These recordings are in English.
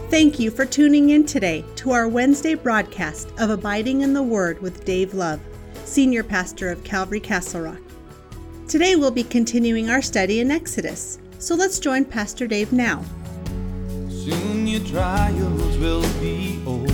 Thank you for tuning in today to our Wednesday broadcast of Abiding in the Word with Dave Love, Senior Pastor of Calvary Castle Rock. Today we'll be continuing our study in Exodus, so let's join Pastor Dave now. Soon your trials will be over.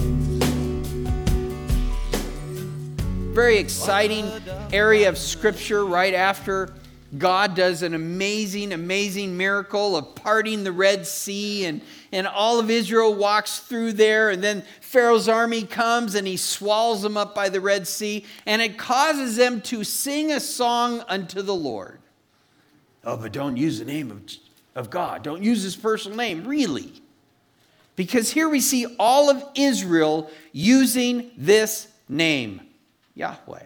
Very exciting area of Scripture right after God does an amazing miracle of parting the Red Sea, and all of Israel walks through there, and then Pharaoh's army comes and he swallows them up by the Red Sea, and it causes them to sing a song unto the Lord. Oh, but don't use the name of God. Don't use his personal name, really. Because here we see all of Israel using this name, Yahweh.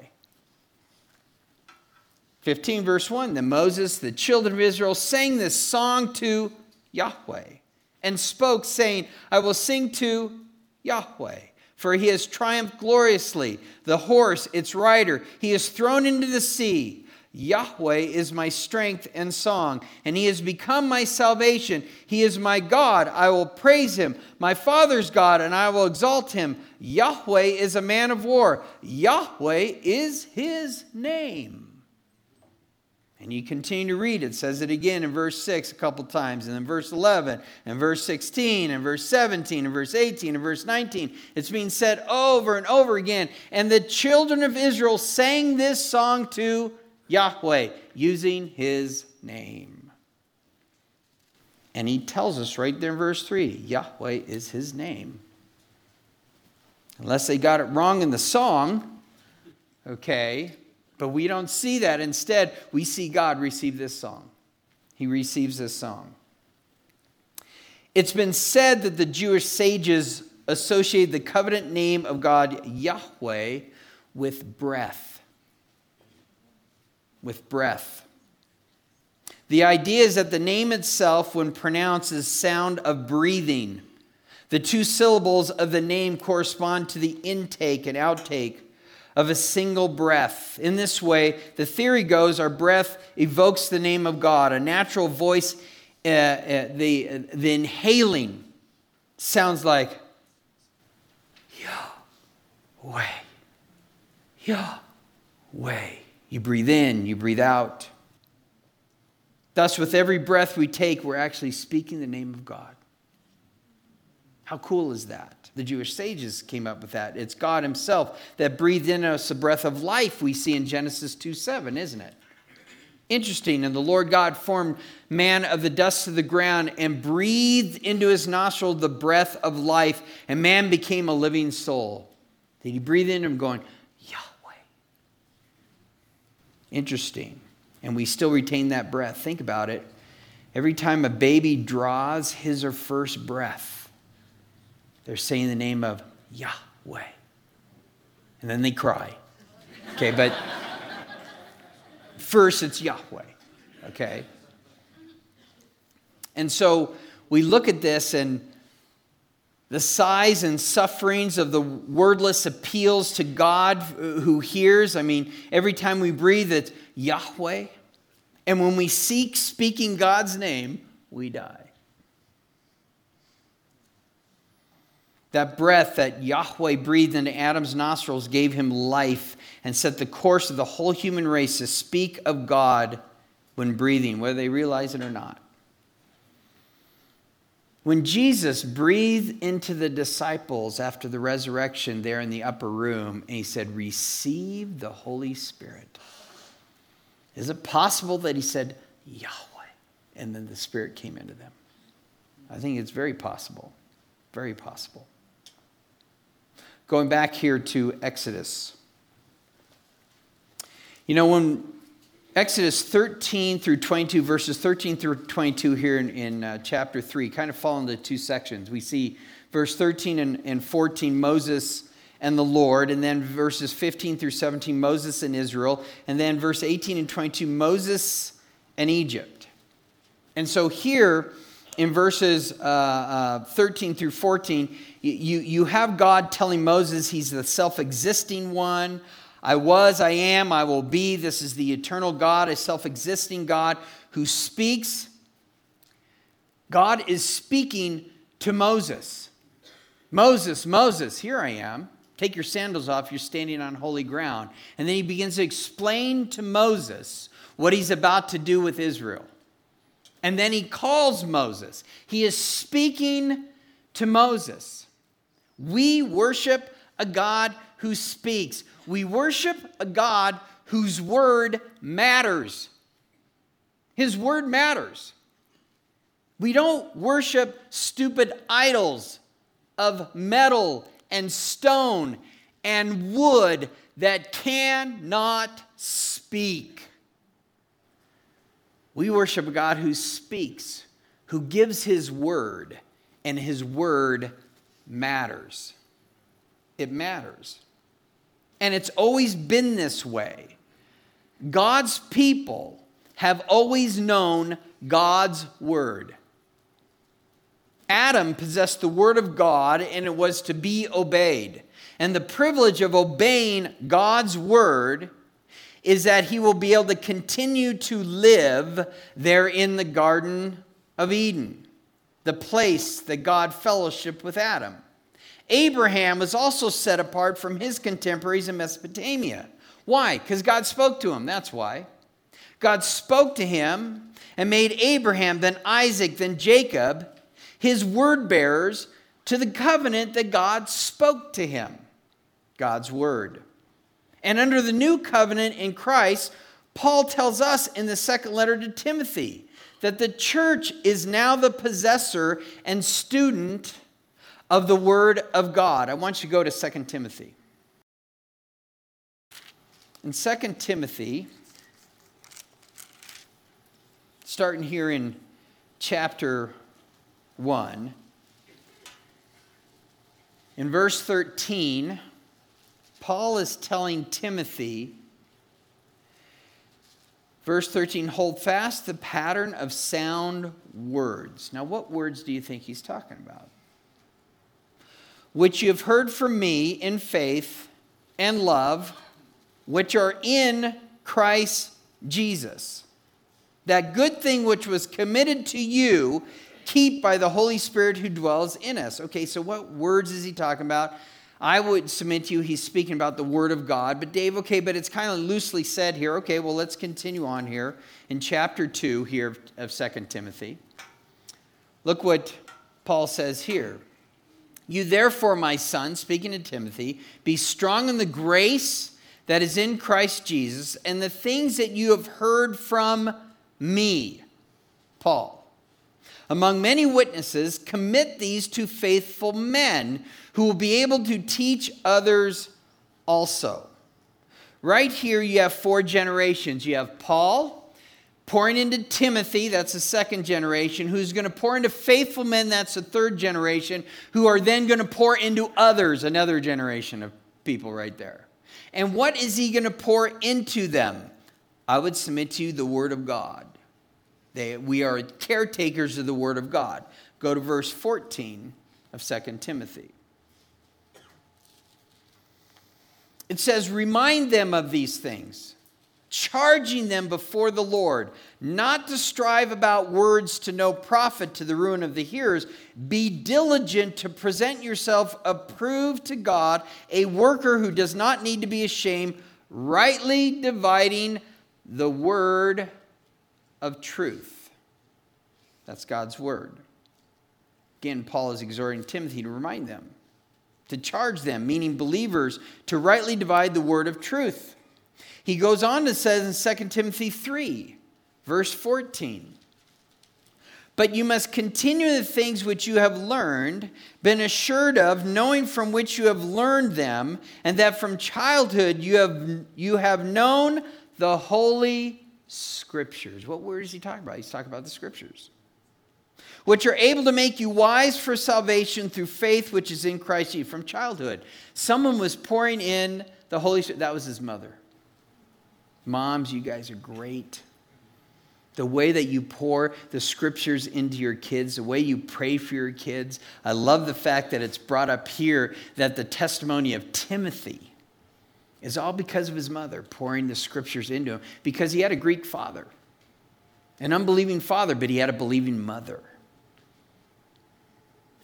15 verse 1, then Moses, the children of Israel, sang this song to Yahweh and spoke, saying, I will sing to Yahweh, for he has triumphed gloriously. The horse, its rider, he is thrown into the sea. Yahweh is my strength and song, and he has become my salvation. He is my God, I will praise him. My father's God, and I will exalt him. Yahweh is a man of war. Yahweh is his name. And you continue to read, it says it again in verse 6 a couple times, and then verse 11, and verse 16, and verse 17, and verse 18, and verse 19. It's being said over and over again. And the children of Israel sang this song to Yahweh, using his name. And he tells us right there in verse 3, Yahweh is his name. Unless they got it wrong in the song, okay, but we don't see that. Instead, we see God receive this song. He receives this song. It's been said that the Jewish sages associate the covenant name of God, Yahweh, with breath. With breath. The idea is that the name itself, when pronounced, is sound of breathing. The two syllables of the name correspond to the intake and outtake of a single breath. In this way, the theory goes, our breath evokes the name of God. A natural voice, the inhaling sounds like Yahweh. Yahweh. You breathe in, you breathe out. Thus, with every breath we take, we're actually speaking the name of God. How cool is that? The Jewish sages came up with that. It's God himself that breathed in us a breath of life we see in Genesis 2:7, isn't it? Interesting. And the Lord God formed man of the dust of the ground and breathed into his nostril the breath of life, and man became a living soul. Did he breathe in him going, Yahweh? Interesting. And we still retain that breath. Think about it. Every time a baby draws his or first breath, they're saying the name of Yahweh. And then they cry. Okay, but first it's Yahweh. Okay? And so we look at this, and the sighs and sufferings of the wordless appeals to God who hears. I mean, every time we breathe, it's Yahweh. And when we seek speaking God's name, we die. That breath that Yahweh breathed into Adam's nostrils gave him life and set the course of the whole human race to speak of God when breathing, whether they realize it or not. When Jesus breathed into the disciples after the resurrection there in the upper room, and he said, receive the Holy Spirit. Is it possible that he said, Yahweh, and then the Spirit came into them? I think it's very possible. Very possible. Going back here to Exodus. You know, when Exodus 13 through 22, verses 13 through 22 here in chapter 3, kind of fall into two sections. We see verse 13 and 14, Moses and the Lord, and then verses 15 through 17, Moses and Israel, and then verse 18 and 22, Moses and Egypt. And so here in verses 13 through 14, you have God telling Moses he's the self-existing one. I was, I am, I will be. This is the eternal God, a self-existing God who speaks. God is speaking to Moses. Moses, Moses, here I am. Take your sandals off, you're standing on holy ground. And then he begins to explain to Moses what he's about to do with Israel. And then he calls Moses. He is speaking to Moses. We worship a God who speaks. We worship a God whose word matters. His word matters. We don't worship stupid idols of metal and stone and wood that cannot speak. We worship a God who speaks, who gives his word, and his word matters. It matters. And it's always been this way. God's people have always known God's word. Adam possessed the word of God, and it was to be obeyed. And the privilege of obeying God's word is that he will be able to continue to live there in the Garden of Eden, the place that God fellowshiped with Adam. Abraham was also set apart from his contemporaries in Mesopotamia. Why? Because God spoke to him. That's why. God spoke to him and made Abraham, then Isaac, then Jacob, his word bearers to the covenant that God spoke to him. God's word. And under the new covenant in Christ, Paul tells us in the second letter to Timothy that the church is now the possessor and student of the word of God. I want you to go to 2 Timothy. In 2 Timothy, starting here in chapter 1, in verse 13, Paul is telling Timothy, verse 13, hold fast the pattern of sound words. Now, what words do you think he's talking about? Which you have heard from me in faith and love, which are in Christ Jesus. That good thing which was committed to you, keep by the Holy Spirit who dwells in us. Okay, so what words is he talking about? I would submit to you he's speaking about the word of God. But Dave, okay, but it's kind of loosely said here. Okay, well, let's continue on here in chapter 2 here of 2 Timothy. Look what Paul says here. You therefore, my son, speaking to Timothy, be strong in the grace that is in Christ Jesus and the things that you have heard from me, Paul. Among many witnesses, commit these to faithful men who will be able to teach others also. Right here you have 4 generations. You have Paul pouring into Timothy, that's the second generation, who's going to pour into faithful men, that's the third generation, who are then going to pour into others, another generation of people right there. And what is he going to pour into them? I would submit to you the word of God. We are caretakers of the word of God. Go to verse 14 of 2 Timothy. It says, remind them of these things, charging them before the Lord, not to strive about words to no profit to the ruin of the hearers. Be diligent to present yourself approved to God, a worker who does not need to be ashamed, rightly dividing the word of truth. That's God's word. Again, Paul is exhorting Timothy to remind them, to charge them, meaning believers, to rightly divide the word of truth. He goes on to say in 2 Timothy 3, verse 14, but you must continue the things which you have learned, been assured of, knowing from which you have learned them, and that from childhood you have known the Holy Scriptures. What word is he talking about? He's talking about the Scriptures, which are able to make you wise for salvation through faith which is in Christ Jesus. From childhood, someone was pouring in the Holy Spirit. That was his mother. Moms, you guys are great. The way that you pour the Scriptures into your kids, the way you pray for your kids. I love the fact that it's brought up here that the testimony of Timothy is all because of his mother pouring the Scriptures into him, because he had a Greek father, an unbelieving father, but he had a believing mother.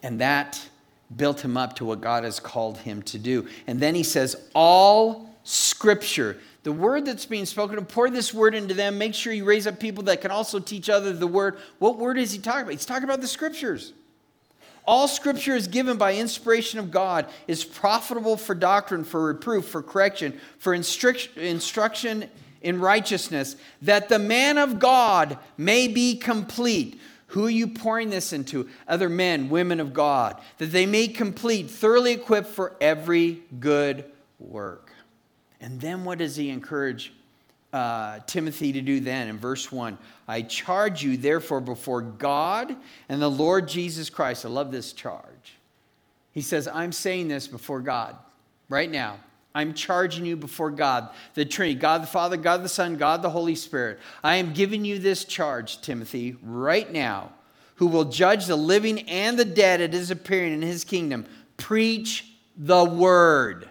And that built him up to what God has called him to do. And then he says, all Scripture. The word that's being spoken, pour this word into them. Make sure you raise up people that can also teach others the word. What word is he talking about? He's talking about the Scriptures. All Scripture is given by inspiration of God, is profitable for doctrine, for reproof, for correction, for instruction in righteousness, that the man of God may be complete. Who are you pouring this into? Other men, women of God, that they may complete, thoroughly equipped for every good work. And then what does he encourage Timothy to do then? In verse 1, I charge you therefore before God and the Lord Jesus Christ. I love this charge. He says, I'm saying this before God right now. I'm charging you before God, the Trinity, God the Father, God the Son, God the Holy Spirit. I am giving you this charge, Timothy, right now, who will judge the living and the dead at his appearing in his kingdom. Preach the word.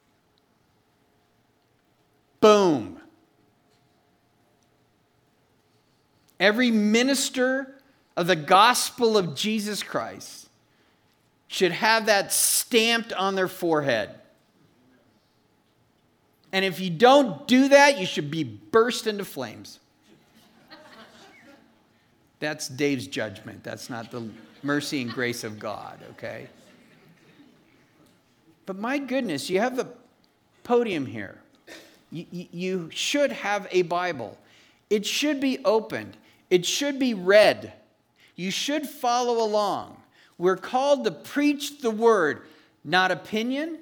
Boom. Every minister of the gospel of Jesus Christ should have that stamped on their forehead. And if you don't do that, you should be burst into flames. That's Dave's judgment. That's not the mercy and grace of God, okay? But my goodness, you have the podium here. You should have a Bible. It should be opened. It should be read. You should follow along. We're called to preach the word, not opinion.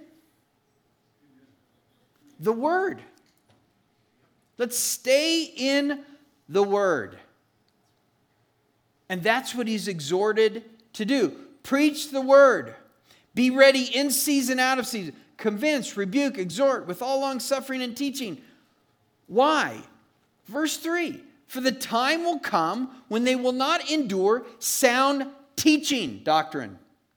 The word. Let's stay in the word. And that's what he's exhorted to do. Preach the word. Be ready in season, out of season. Convince, rebuke, exhort with all long suffering and teaching. Why? Verse 3. For the time will come when they will not endure sound teaching, doctrine,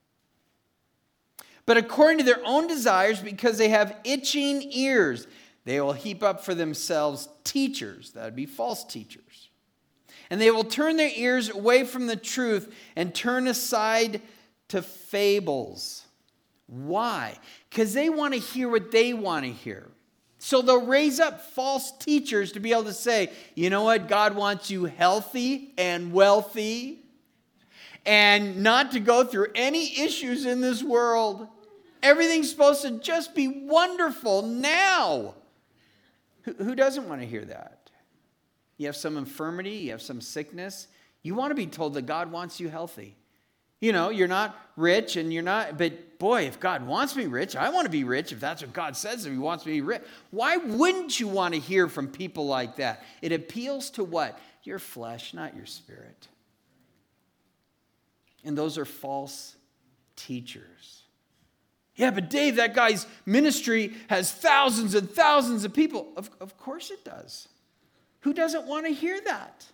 but according to their own desires, because they have itching ears, they will heap up for themselves teachers. That would be false teachers. And they will turn their ears away from the truth and turn aside to fables. Why? Because they want to hear what they want to hear. So they'll raise up false teachers to be able to say, you know what? God wants you healthy and wealthy and not to go through any issues in this world. Everything's supposed to just be wonderful now. Who doesn't want to hear that? You have some infirmity, you have some sickness. You want to be told that God wants you healthy. You know, you're not rich and you're not, but boy, if God wants me rich, I want to be rich if that's what God says, if he wants me rich. Why wouldn't you want to hear from people like that? It appeals to what? Your flesh, not your spirit. And those are false teachers. Yeah, but Dave, that guy's ministry has thousands and thousands of people. Of course it does. Who doesn't want to hear that?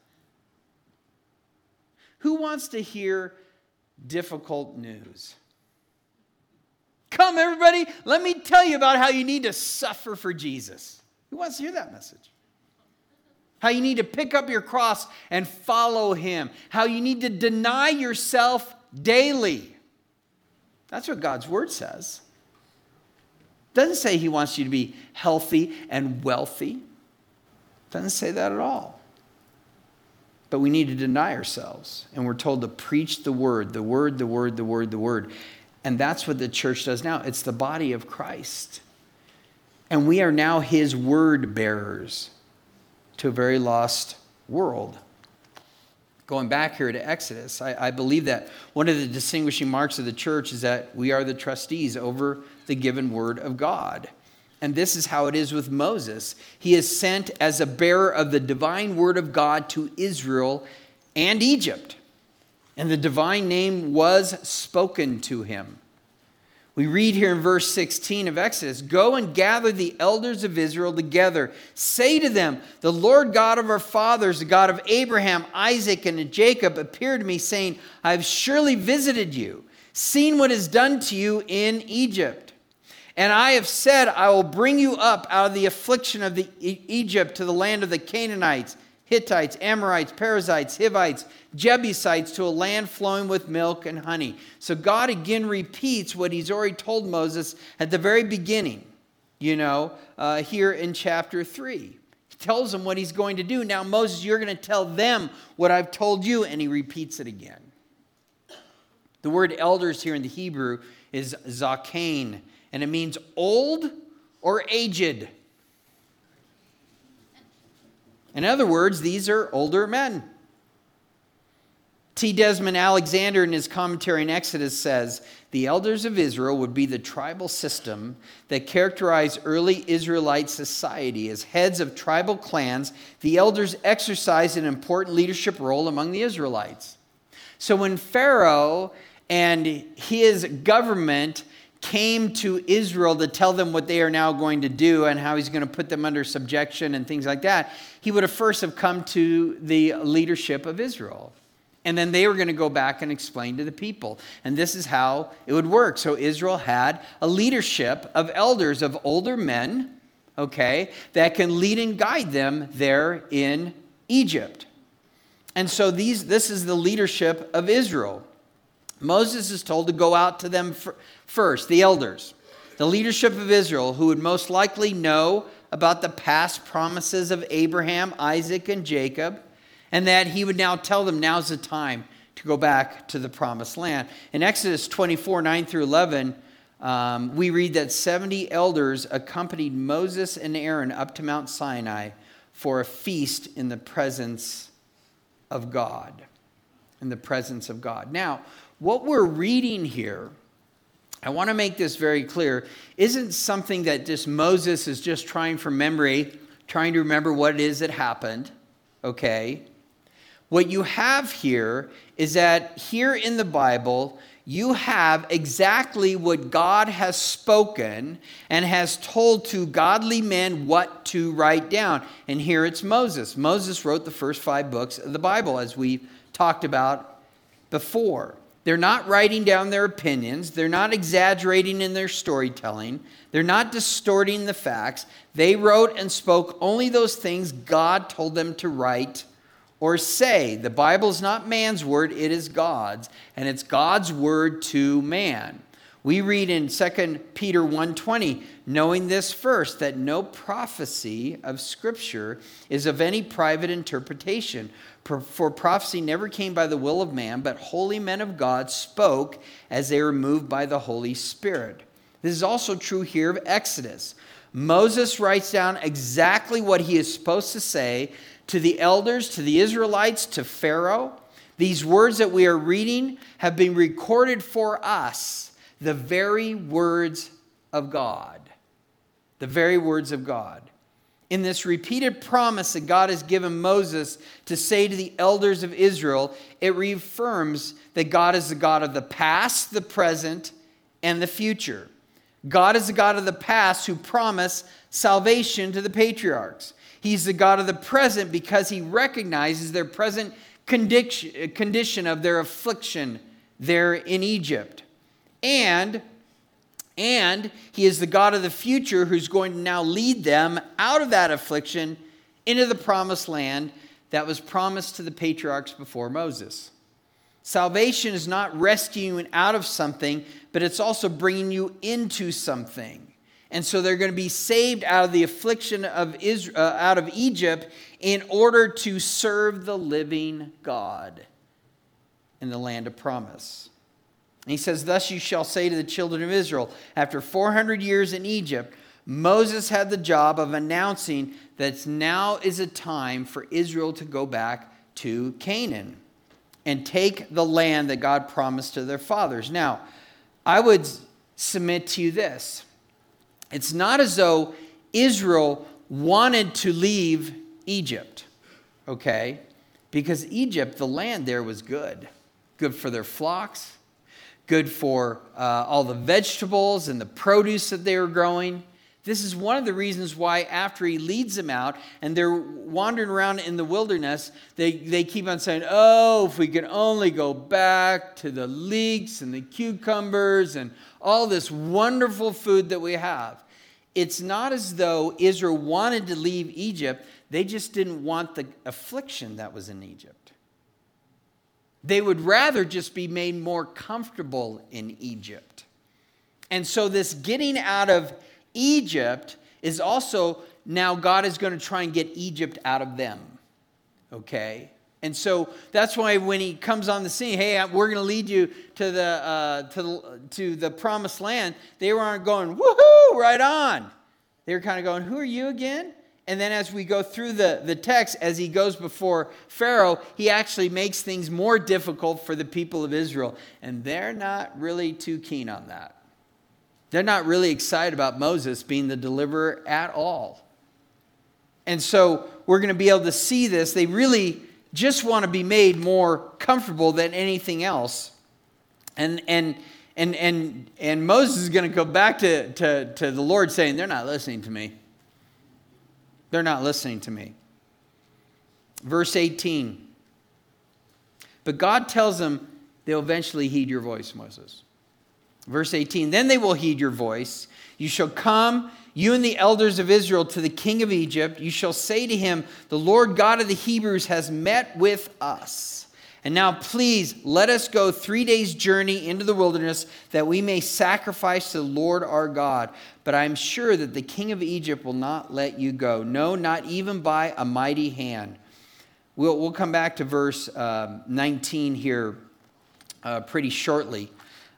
Who wants to hear difficult news? Come, everybody, let me tell you about how you need to suffer for Jesus. Who wants to hear that message? How you need to pick up your cross and follow him. How you need to deny yourself daily. That's what God's word says. It doesn't say he wants you to be healthy and wealthy. It doesn't say that at all. But we need to deny ourselves. And we're told to preach the word, the word, the word, the word, the word. And that's what the church does now. It's the body of Christ. And we are now his word bearers to a very lost world. Going back here to Exodus, I believe that one of the distinguishing marks of the church is that we are the trustees over the given word of God. And this is how it is with Moses. He is sent as a bearer of the divine word of God to Israel and Egypt. And the divine name was spoken to him. We read here in verse 16 of Exodus, go and gather the elders of Israel together. Say to them, the Lord God of our fathers, the God of Abraham, Isaac, and Jacob, appeared to me, saying, I have surely visited you, seen what is done to you in Egypt. And I have said, I will bring you up out of the affliction of Egypt to the land of the Canaanites, Hittites, Amorites, Perizzites, Hivites, Jebusites, to a land flowing with milk and honey. So God again repeats what he's already told Moses at the very beginning, here in chapter 3. He tells him what he's going to do. Now, Moses, you're going to tell them what I've told you, and he repeats it again. The word elders here in the Hebrew is zakain, and it means old or aged. In other words, these are older men. T. Desmond Alexander, in his commentary on Exodus, says, the elders of Israel would be the tribal system that characterized early Israelite society. As heads of tribal clans, the elders exercised an important leadership role among the Israelites. So when Pharaoh and his government came to Israel to tell them what they are now going to do and how he's going to put them under subjection and things like that, he would have first have come to the leadership of Israel. And then they were going to go back and explain to the people. And this is how it would work. So Israel had a leadership of elders, of older men, that can lead and guide them there in Egypt. And so this is the leadership of Israel. Moses is told to go out to them first, the elders, the leadership of Israel, who would most likely know about the past promises of Abraham, Isaac, and Jacob, and that he would now tell them now's the time to go back to the promised land. In Exodus 24, 9 through 11, we read that 70 elders accompanied Moses and Aaron up to Mount Sinai for a feast in the presence of God. In the presence of God. Now, what we're reading here, I want to make this very clear, isn't something that just Moses is just trying from memory, trying to remember what it is that happened, What you have here is that here in the Bible, you have exactly what God has spoken and has told to godly men what to write down. And here it's Moses. Moses wrote the first 5 books of the Bible, as we talked about before. They're not writing down their opinions. They're not exaggerating in their storytelling. They're not distorting the facts. They wrote and spoke only those things God told them to write or say. The Bible is not man's word, it is God's, and it's God's word to man. We read in 2 Peter 1:20, knowing this first, that no prophecy of Scripture is of any private interpretation. For prophecy never came by the will of man, but holy men of God spoke as they were moved by the Holy Spirit. This is also true here of Exodus. Moses writes down exactly what he is supposed to say to the elders, to the Israelites, to Pharaoh. These words that we are reading have been recorded for us, the very words of God. The very words of God. In this repeated promise that God has given Moses to say to the elders of Israel, it reaffirms that God is the God of the past, the present, and the future. God is the God of the past who promised salvation to the patriarchs. He's the God of the present because he recognizes their present condition of their affliction there in Egypt. And he is the God of the future who's going to now lead them out of that affliction into the promised land that was promised to the patriarchs before Moses. Salvation is not rescuing you out of something, but it's also bringing you into something. And so they're going to be saved out of the affliction of out of Egypt in order to serve the living God in the land of promise. And he says, thus you shall say to the children of Israel, after 400 years in Egypt, Moses had the job of announcing that now is a time for Israel to go back to Canaan and take the land that God promised to their fathers. Now, I would submit to you this. It's not as though Israel wanted to leave Egypt, because Egypt, the land there was good. Good for their flocks, good for all the vegetables and the produce that they were growing. This is one of the reasons why after he leads them out and they're wandering around in the wilderness, they keep on saying, oh, if we could only go back to the leeks and the cucumbers and all this wonderful food that we have. It's not as though Israel wanted to leave Egypt. They just didn't want the affliction that was in Egypt. They would rather just be made more comfortable in Egypt. And so this getting out of Egypt is also, now God is going to try and get Egypt out of them. Okay? And so that's why when he comes on the scene, hey, we're going to lead you to the promised land, they weren't going, woohoo, right on. They were kind of going, who are you again? And then as we go through the text, as he goes before Pharaoh, he actually makes things more difficult for the people of Israel. And they're not really too keen on that. They're not really excited about Moses being the deliverer at all. And so we're going to be able to see this. They really just want to be made more comfortable than anything else. And Moses is going to go back to the Lord saying, they're not listening to me. They're not listening to me. Verse 18. But God tells them they'll eventually heed your voice, Moses. Verse 18. Then they will heed your voice. You shall come, you and the elders of Israel, to the king of Egypt. You shall say to him, the Lord God of the Hebrews has met with us. And now please let us go 3 days' journey into the wilderness that we may sacrifice to the Lord our God. But I am sure that the king of Egypt will not let you go. No, not even by a mighty hand. We'll come back to verse 19 here pretty shortly.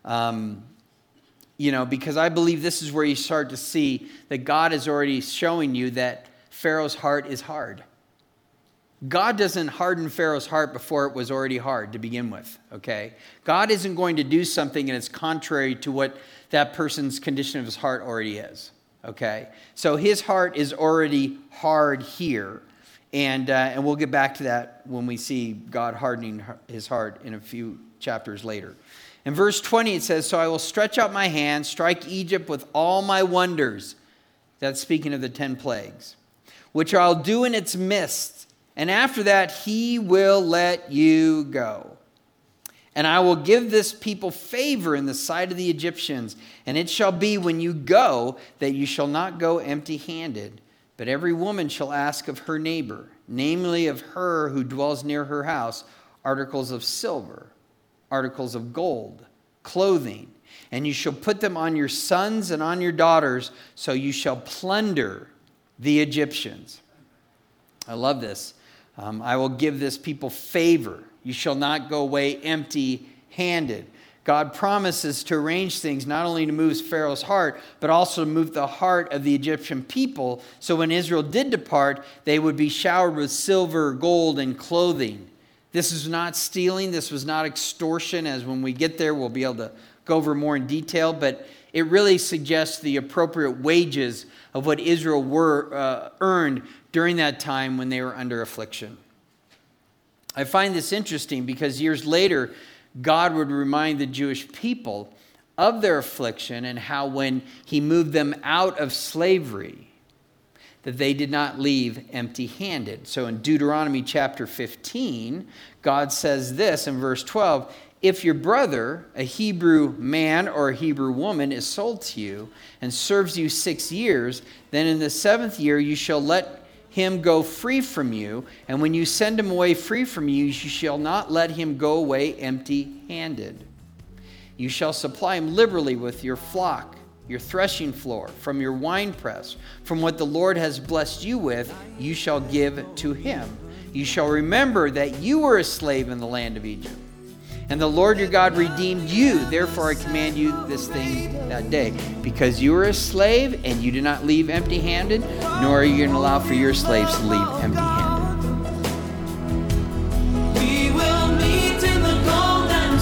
Because I believe this is where you start to see that God is already showing you that Pharaoh's heart is hard. God doesn't harden Pharaoh's heart before it was already hard to begin with, okay? God isn't going to do something and it's contrary to what that person's condition of his heart already is, okay? So his heart is already hard here, and we'll get back to that when we see God hardening his heart in a few chapters later. In verse 20 it says, so I will stretch out my hand, strike Egypt with all my wonders. That's speaking of the 10 plagues, which I'll do in its midst. And after that, he will let you go. And I will give this people favor in the sight of the Egyptians. And it shall be when you go that you shall not go empty-handed. But every woman shall ask of her neighbor, namely of her who dwells near her house, articles of silver, articles of gold, clothing. And you shall put them on your sons and on your daughters, so you shall plunder the Egyptians. I love this. I will give this people favor. You shall not go away empty-handed. God promises to arrange things not only to move Pharaoh's heart, but also to move the heart of the Egyptian people. So when Israel did depart, they would be showered with silver, gold, and clothing. This is not stealing. This was not extortion. As when we get there, we'll be able to go over more in detail. But it really suggests the appropriate wages of what Israel earned during that time when they were under affliction. I find this interesting because years later, God would remind the Jewish people of their affliction and how when he moved them out of slavery, that they did not leave empty-handed. So in Deuteronomy chapter 15, God says this in verse 12, if your brother, a Hebrew man or a Hebrew woman, is sold to you and serves you 6 years, then in the 7th year you shall let him go free from you, and when you send him away free from you, you shall not let him go away empty-handed. You shall supply him liberally with your flock, your threshing floor, from your winepress, from what the Lord has blessed you with, you shall give to him. You shall remember that you were a slave in the land of Egypt. And the Lord your God redeemed you. Therefore I command you this thing that day. Because you were a slave and you did not leave empty-handed, nor are you going to allow for your slaves to leave empty-handed. We will meet in the golden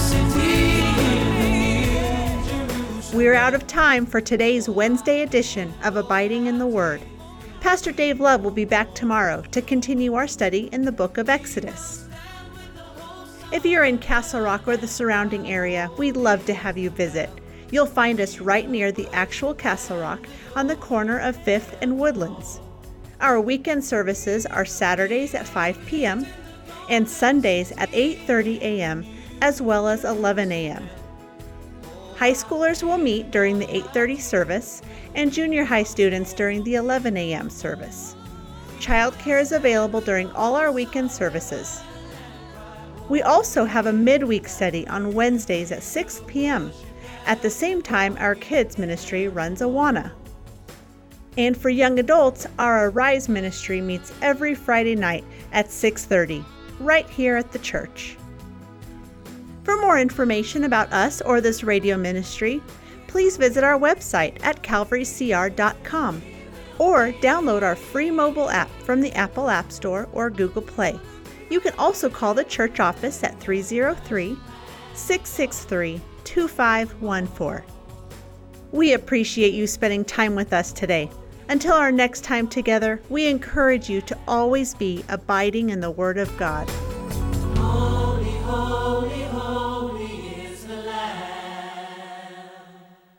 city. We're out of time for today's Wednesday edition of Abiding in the Word. Pastor Dave Love will be back tomorrow to continue our study in the book of Exodus. If you're in Castle Rock or the surrounding area, we'd love to have you visit. You'll find us right near the actual Castle Rock on the corner of 5th and Woodlands. Our weekend services are Saturdays at 5 p.m. and Sundays at 8:30 a.m. as well as 11 a.m. High schoolers will meet during the 8:30 service and junior high students during the 11 a.m. service. Childcare is available during all our weekend services. We also have a midweek study on Wednesdays at 6 p.m. At the same time, our kids ministry runs Awana. And for young adults, our Arise ministry meets every Friday night at 6:30, right here at the church. For more information about us or this radio ministry, please visit our website at calvarycr.com or download our free mobile app from the Apple App Store or Google Play. You can also call the church office at 303-663-2514. We appreciate you spending time with us today. Until our next time together, we encourage you to always be abiding in the Word of God.